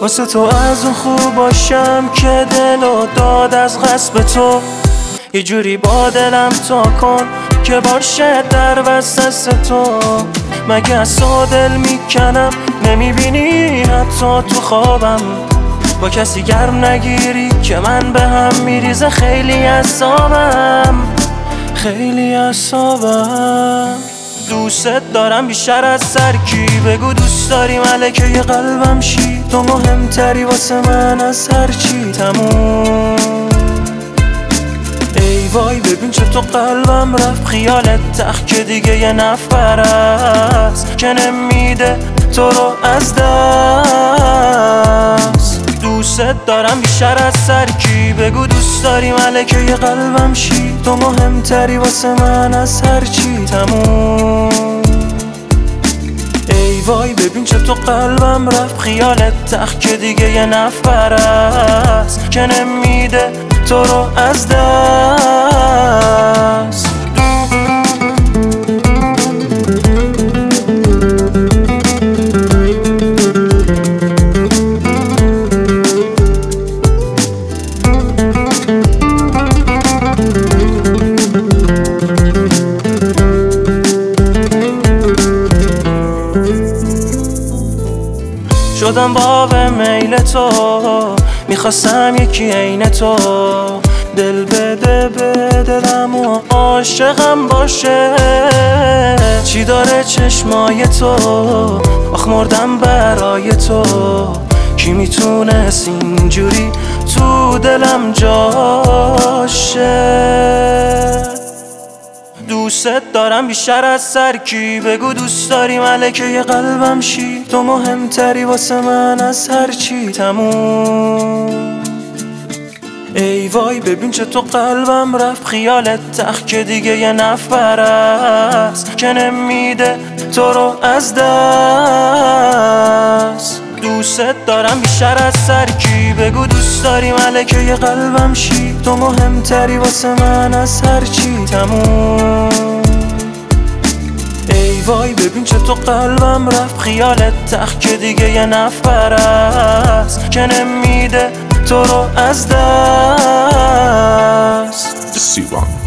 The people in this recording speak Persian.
واسه تو از اون خوب باشم که دلو داد از غصب تو. یه جوری با دلم تا کن که باشه در وسط تو. مگه از تو دل میکنم نمیبینی حتی تو خوابم. با کسی گرم نگیری که من به هم میریزه خیلی اعصابم، خیلی اعصابم. دوست دارم بیشتر از سر کی، بگو دوست داری ملکه ی قلبم شی. تو مهمتری واسه من از هر چی. تموم ای وای ببین چه تو قلبم رفت خیالت تخت که دیگه یه نفر است که نمیده تو رو از دست. دوست دارم بیشتر از سر کی، بگو دوست داری ملکه ی قلبم شی. تو مهمتری واسه من از هر چی. تموم ای وای ببین چه تو قلبم رفت خیالت تخت که دیگه یه نفر است که نمیده تو رو از دست. شدم باب میل تو، میخواستم یکی عین تو. دل بده به دلم و عاشقم باشه. چی داره چشمای تو، آخ مردم برای تو. کی میتونست اینجوری تو دلم جاشه. دوست دارم بیشتر از سر کی، بگو دوست داری ملکه ی قلبم شی. تو مهمتری واسه من از هر چی. تموم ای وای ببین چه تو قلبم رفت خیالت تخت که دیگه یه نفر است که نمیده تو رو از دست. دوست دارم بیشتر از سر کی، بگو دوست داری ملکه ی قلبم شی. تو مهمتری واسه من از هر چی. تموم ای وای ببین چه تو قلبم رفت خیالت تخت که دیگه یه نفر است که نمیده تو رو از دست. سیوان